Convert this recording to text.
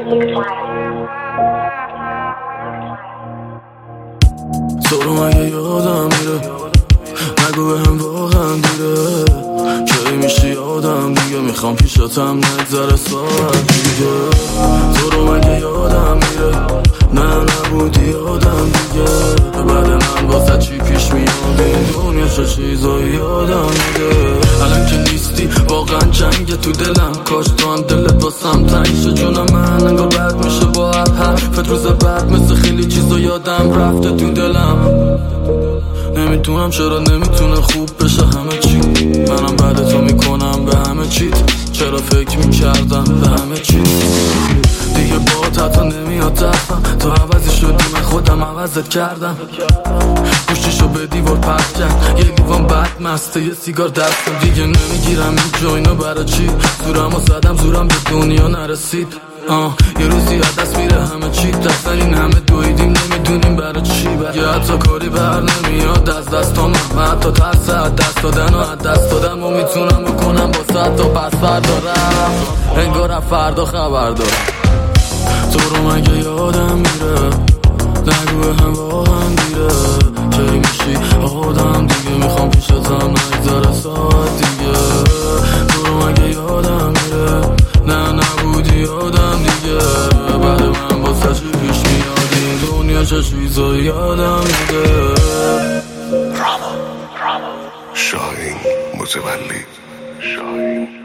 تو رو مگه یادم میره؟ نگو بهم واقعا دیره کی میشی آدم دیگه، میخوام پیشتم نگذره ساعت دیگه. تو رو مگه یادم میره؟ نه نبودی آدم دیگه، بعد من واسه چی پیش میاد این دنیا چه چیزایی یادم میده. الان که نیستی واقعا جنگ تو دلم، کاش تو هم دلت واسم تنگ شه جون من. انگار بد میشه با حرفت، روز بعد مثل خیلی چیزا یادم رفته تو دلم. نمیدونم چرا نمیتونه خوب بشه همه چی، منم بعد تو میکنم به همه چیت. چرا فکر میکردم به همه چی دیگه با حتی نمیاد دستم. تو عوضی شدی من خودم عوضت کردم، گوشتشو به دیوار پرد کرد یه لیوان بد مسته یه سیگار دستم. دیگه نمیگیرم این جوینو برا چی، زورمو زدم زورم به دنیا نرسید. یه روزی از دست میره همه چی، دستن این همه دویدیم نمیدونیم برا چی. یه حتی کاری بر نمیاد از دستام، من حتی ترس از دست دادن و از دست دادم و میتونم بکنم با صد تا پس بردارم. انگارم فردا خبر دارم. تو رو مگه یادم میره؟ نگو هم واقعا دیره کی میشی آدم دیگه، میخوام پیشتم نگذره ساعت دیگه. تو رو مگه یادم میره؟ نه نبودی آدم دیگه، بعد من واسه چی پیش میاد این دنیا چه چیزایی یادم میده. راما شاهین متولی شاهین